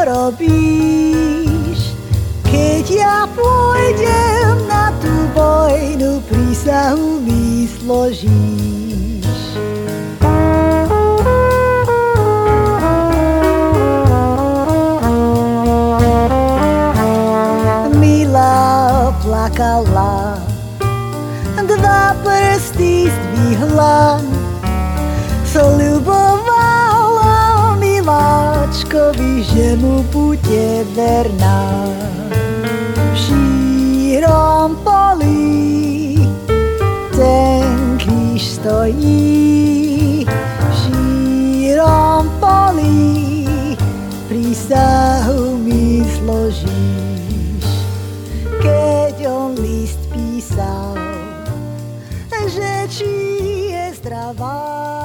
robíš, keď ja pôjdem na tú vojnu, prísahu mi zložíš. Milá plakala, dva prsty zdvihla, sľubovala miláčkovi, že mu bude verná. V šírom poli ten kríž stojí, v šírom poli prísahu mi zložíš. Keď on list písal, že či je zdravá,